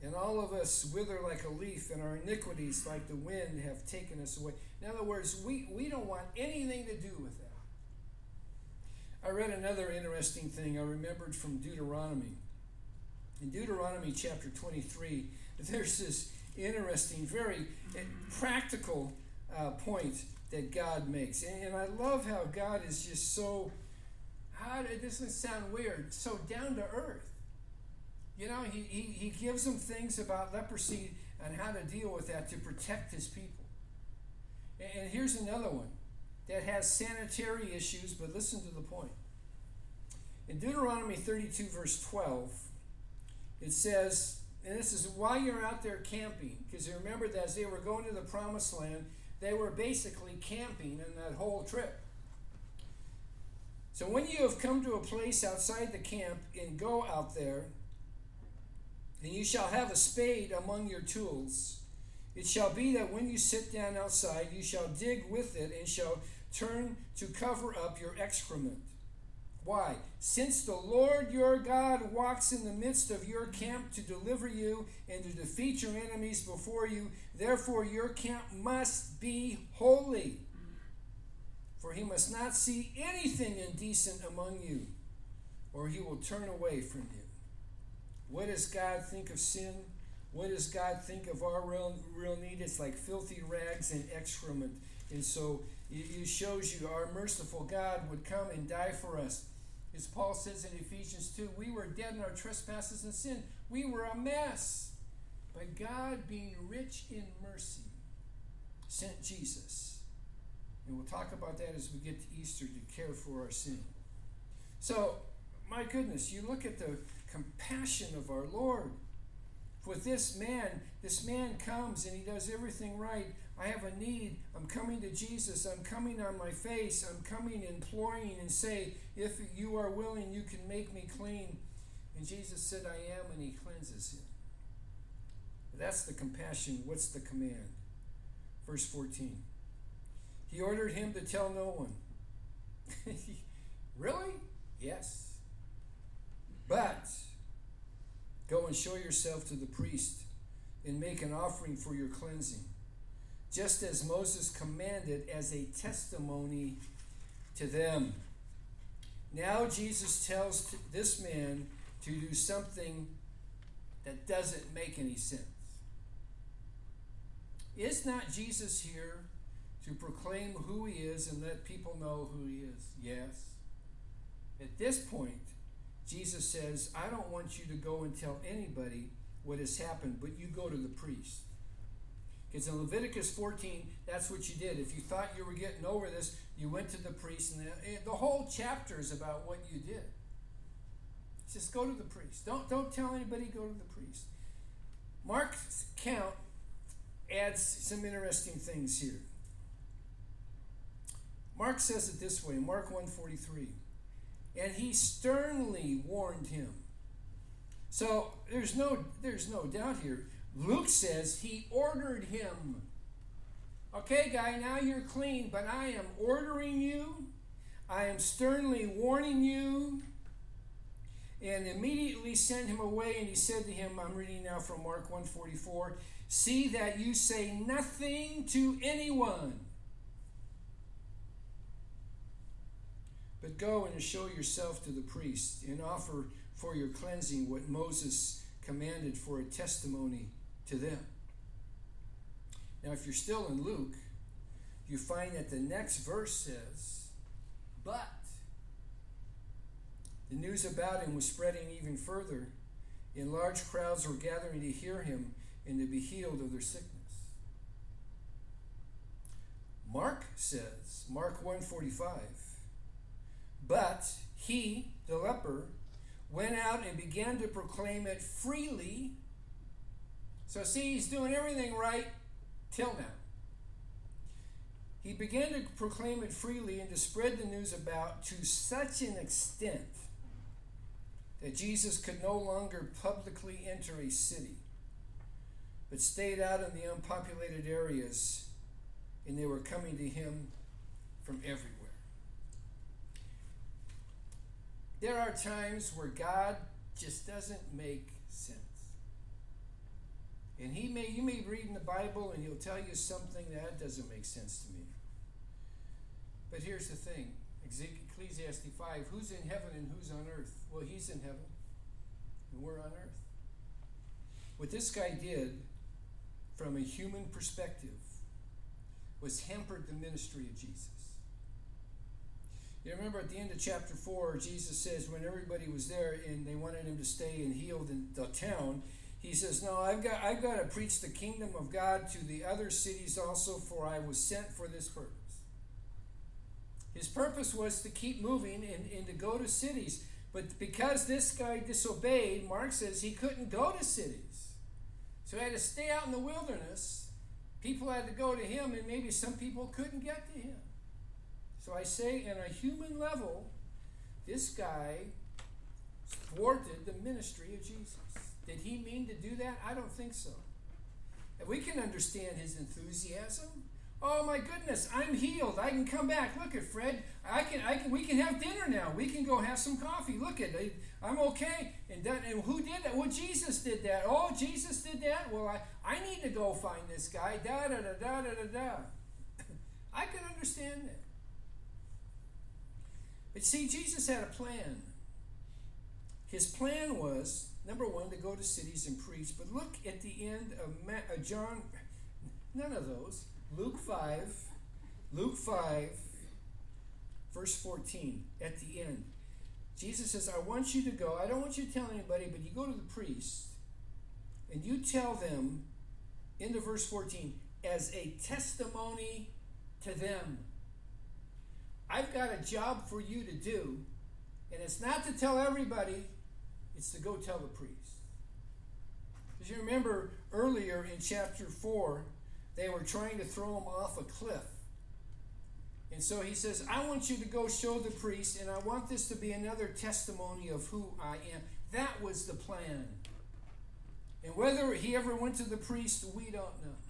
And all of us wither like a leaf, and our iniquities like the wind have taken us away. In other words, we don't want anything to do with that. I read another interesting thing I remembered from Deuteronomy. In Deuteronomy chapter 23, there's this interesting, very practical point that God makes. And I love how God is just so, it doesn't sound weird, so down to earth. You know, he gives them things about leprosy and how to deal with that to protect his people. And here's another one that has sanitary issues, but listen to the point. In Deuteronomy 32, verse 12, it says, and this is while you're out there camping, because you remember that as they were going to the promised land, they were basically camping in that whole trip. So when you have come to a place outside the camp and go out there, and you shall have a spade among your tools, it shall be that when you sit down outside, you shall dig with it and shall turn to cover up your excrement. Why? Since the Lord your God walks in the midst of your camp to deliver you and to defeat your enemies before you, therefore your camp must be holy. For he must not see anything indecent among you, or he will turn away from you. What does God think of sin? What does God think of our real need? It's like filthy rags and excrement. And so it shows you our merciful God would come and die for us. As Paul says in Ephesians 2, we were dead in our trespasses and sin. We were a mess. But God, being rich in mercy, sent Jesus. And we'll talk about that as we get to Easter, to care for our sin. So, my goodness, you look at the compassion of our Lord. With this man comes and he does everything right. I have a need. I'm coming to Jesus. I'm coming on my face. I'm coming imploring and say, if you are willing, you can make me clean. And Jesus said, I am, and he cleanses him. That's the compassion. What's the command? Verse 14. He ordered him to tell no one. Really? Yes. But go and show yourself to the priest and make an offering for your cleansing, just as Moses commanded as a testimony to them. Now Jesus tells this man to do something that doesn't make any sense. Is not Jesus here to proclaim who he is and let people know who he is? Yes. At this point, Jesus says, I don't want you to go and tell anybody what has happened, but you go to the priest. Because in Leviticus 14, that's what you did. If you thought you were getting over this, you went to the priest. And the whole chapter is about what you did. Just go to the priest. Don't tell anybody, go to the priest. Mark's account adds some interesting things here. Mark says it this way, Mark 1:43. And he sternly warned him. So there's no doubt here. Luke says he ordered him. Okay, guy, now you're clean, but I am ordering you. I am sternly warning you. And immediately sent him away, and he said to him, I'm reading now from Mark 1:44, see that you say nothing to anyone, but go and show yourself to the priest and offer for your cleansing what Moses commanded for a testimony to them. Now, if you're still in Luke, you find that the next verse says, but the news about him was spreading even further, and large crowds were gathering to hear him and to be healed of their sickness. Mark says, Mark 1:45, but he, the leper, went out and began to proclaim it freely. So see, he's doing everything right till now. He began to proclaim it freely and to spread the news about to such an extent that Jesus could no longer publicly enter a city, but stayed out in the unpopulated areas, and they were coming to him from everywhere. There are times where God just doesn't make sense. And you may read in the Bible and he'll tell you something that doesn't make sense to me. But here's the thing. Ecclesiastes 5, who's in heaven and who's on earth? Well, he's in heaven and we're on earth. What this guy did from a human perspective was hampered the ministry of Jesus. You remember at the end of chapter 4, Jesus says when everybody was there and they wanted him to stay and heal the town, he says, no, I've got to preach the kingdom of God to the other cities also, for I was sent for this purpose. His purpose was to keep moving and to go to cities. But because this guy disobeyed, Mark says he couldn't go to cities. So he had to stay out in the wilderness. People had to go to him, and maybe some people couldn't get to him. So I say, on a human level, this guy thwarted the ministry of Jesus. Did he mean to do that? I don't think so. And we can understand his enthusiasm. Oh my goodness, I'm healed. I can come back. Look at Fred. We can have dinner now. We can go have some coffee. Look at it. I'm okay. And who did that? Well, Jesus did that. Oh, Jesus did that? Well, I need to go find this guy. Da da da da da da da. I can understand that. But see, Jesus had a plan. His plan was, number one, to go to cities and preach. But look at the end of John, none of those. Luke 5, verse 14, at the end. Jesus says, I want you to go. I don't want you to tell anybody, but you go to the priest, and you tell them, into verse 14, as a testimony to them. I've got a job for you to do, and it's not to tell everybody, it's to go tell the priest. As you remember earlier in chapter 4, they were trying to throw him off a cliff. And so he says, I want you to go show the priest, and I want this to be another testimony of who I am. That was the plan. And whether he ever went to the priest, we don't know.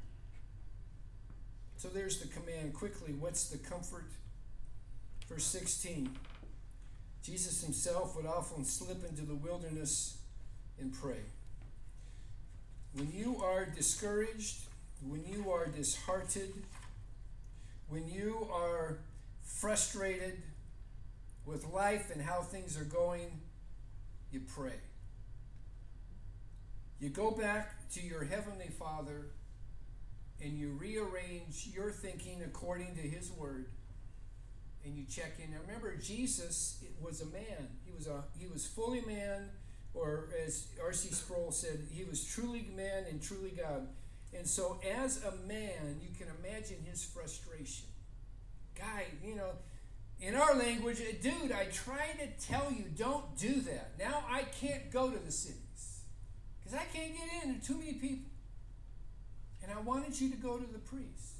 So there's the command. Quickly, what's the comfort? Verse 16. Jesus himself would often slip into the wilderness and pray. When you are discouraged, when you are disheartened, when you are frustrated with life and how things are going, you pray. You go back to your Heavenly Father and you rearrange your thinking according to His Word, and you check in. Now remember, Jesus was a man. He was fully man, or as R.C. Sproul said, he was truly man and truly God. And so as a man, you can imagine his frustration. Guy, in our language, dude, I try to tell you, don't do that. Now I can't go to the cities because I can't get in. There are too many people. And I wanted you to go to the priest.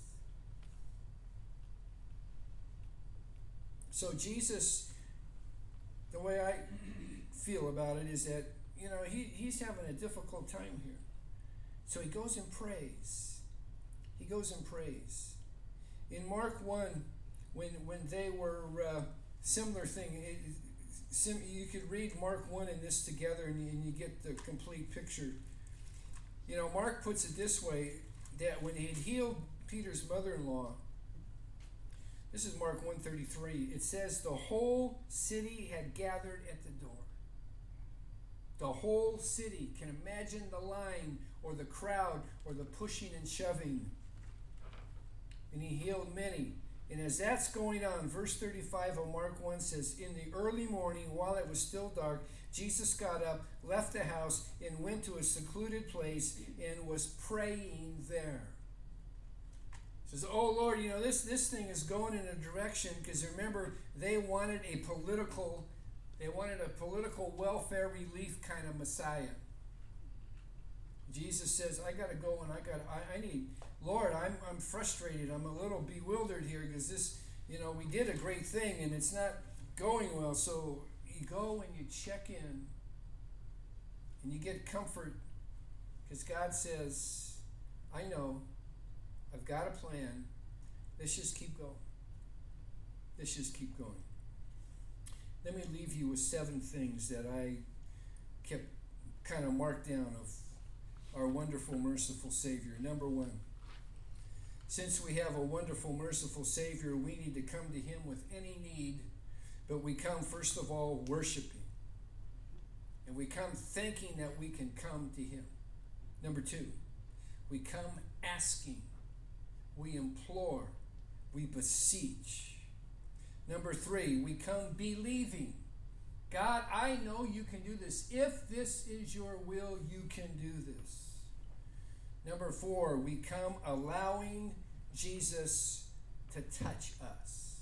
So Jesus, the way I feel about it is that, he's having a difficult time here. So he goes and prays. He goes and prays. In Mark 1, when they were similar thing, you could read Mark 1 and this together and you get the complete picture. Mark puts it this way, that when he had healed Peter's mother-in-law, this is Mark 1:33, it says the whole city had gathered at the door. The whole city. Can imagine the line or the crowd or the pushing and shoving. And he healed many. And as that's going on, verse 35 of Mark 1 says, in the early morning, while it was still dark, Jesus got up, left the house, and went to a secluded place and was praying there. He says, oh Lord, this thing is going in a direction, because remember, they wanted a political welfare relief kind of Messiah. Jesus says, I got to go, and I need, Lord, I'm frustrated. I'm a little bewildered here because this, we did a great thing and it's not going well. So you go and you check in and you get comfort because God says, I know, I've got a plan. Let's just keep going. Let's just keep going. Let me leave you with 7 things that I kept kind of marked down of our wonderful, merciful Savior. Number one, since we have a wonderful, merciful Savior, we need to come to Him with any need, but we come, first of all, worshiping. And we come thinking that we can come to Him. Number two, we come asking. We implore. We beseech. Number three, we come believing. God, I know you can do this. If this is your will, you can do this. Number four, we come allowing Jesus to touch us.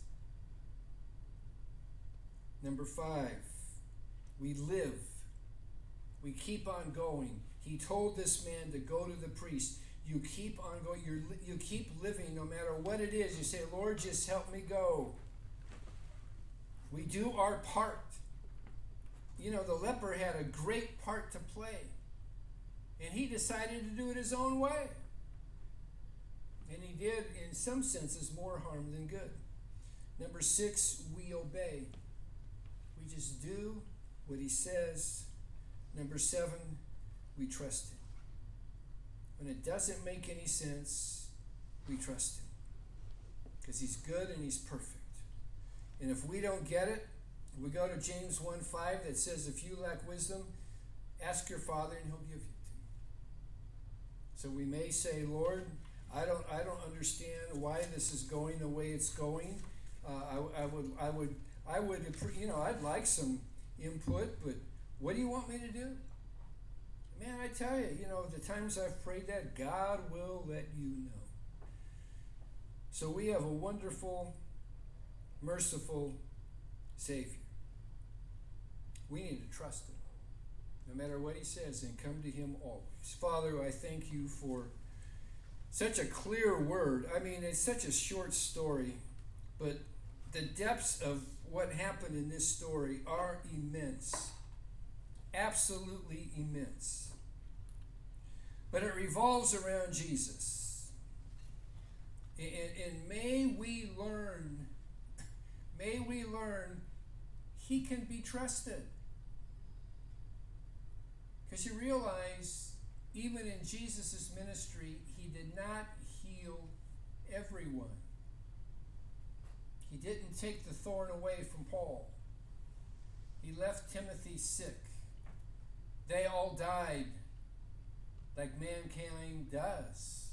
Number five, we live. We keep on going. He told this man to go to the priest. You keep on going. You keep living no matter what it is. You say, Lord, just help me go. We do our part. You know, the leper had a great part to play. And he decided to do it his own way. And he did, in some senses, more harm than good. Number six, we obey. We just do what he says. Number seven, we trust him. When it doesn't make any sense, we trust him. Because he's good and he's perfect. And if we don't get it, we go to James 1:5 that says, if you lack wisdom, ask your Father and he'll give you to you. So we may say, Lord, I don't understand why this is going the way it's going. I would, you know, I'd like some input, but what do you want me to do? Man, I tell you, you know, the times I've prayed that, God will let you know. So we have a wonderful, merciful Savior. We need to trust him, no matter what he says, and come to him always. Father, I thank you for such a clear word. I mean, it's such a short story, but the depths of what happened in this story are immense. Absolutely immense. But it revolves around Jesus. And may we learn he can be trusted. Because you realize, even in Jesus' ministry, he did not heal everyone. He didn't take the thorn away from Paul. He left Timothy sick. They all died like mankind does.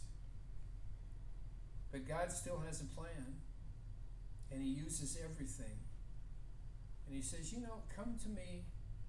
But God still has a plan, and he uses everything. And he says, you know, come to me,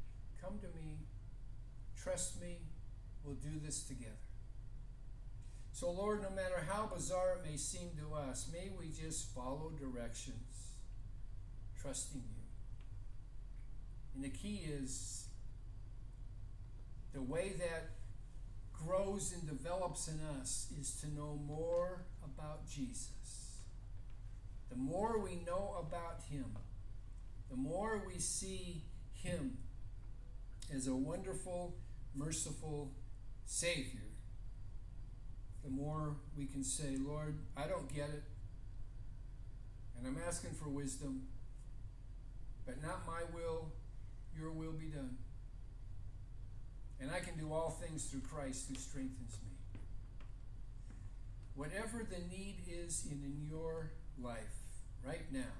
trust me, we'll do this together. So Lord, no matter how bizarre it may seem to us, may we just follow directions, trusting you. And the key is the way that grows and develops in us is to know more about Jesus. The more we know about him, the more we see him as a wonderful, merciful Savior, the more we can say, Lord, I don't get it, and I'm asking for wisdom, but not my will, your will be done. And I can do all things through Christ who strengthens me. Whatever the need is in your life right now,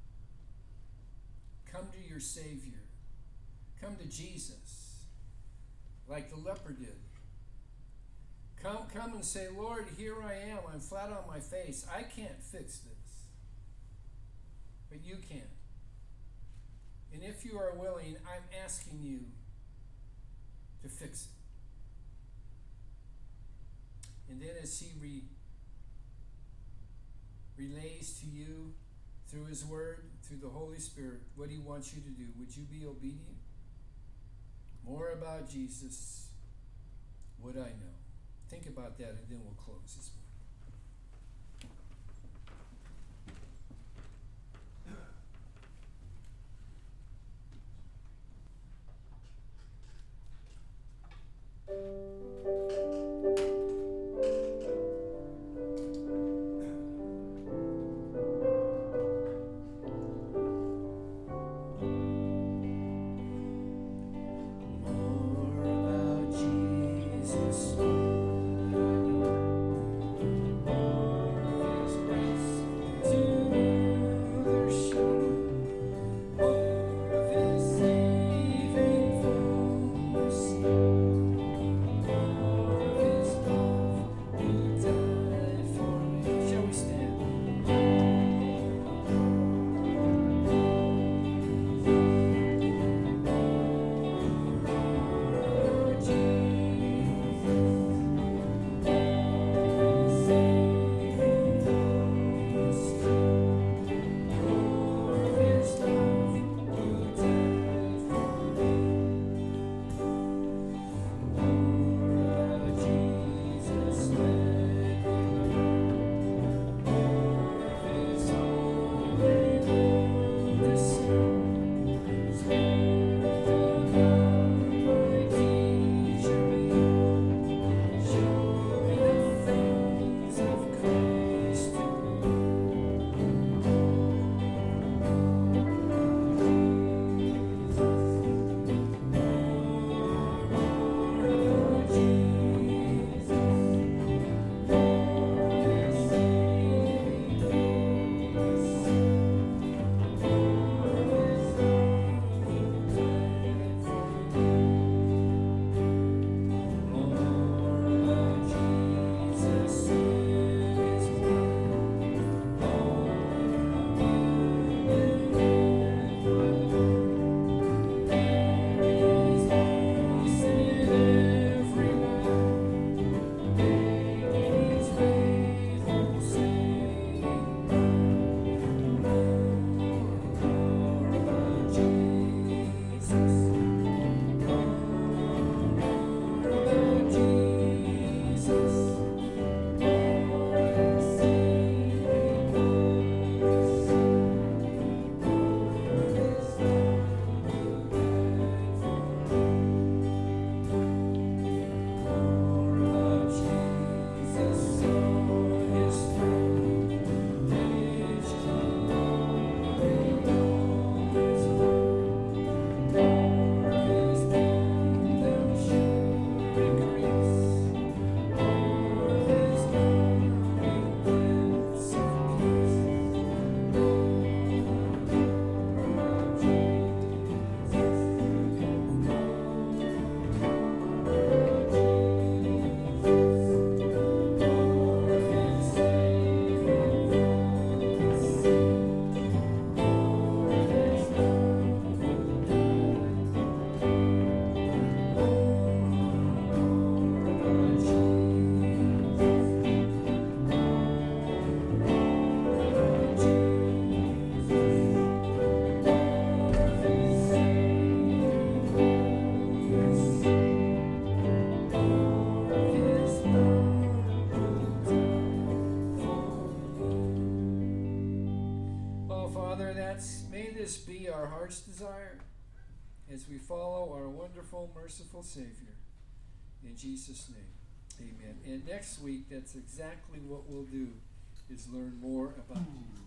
come to your Savior. Come to Jesus, like the leper did. Come and say, Lord, here I am. I'm flat on my face. I can't fix this, but you can. And if you are willing, I'm asking you to fix it. And then as he relays to you through his word, through the Holy Spirit, what he wants you to do, would you be obedient? More about Jesus, would I know? Think about that, and then we'll close this More about Jesus. may this be our heart's desire as we follow our wonderful, merciful Savior. In Jesus' name, amen. And next week, that's exactly what we'll do, is learn more about Jesus.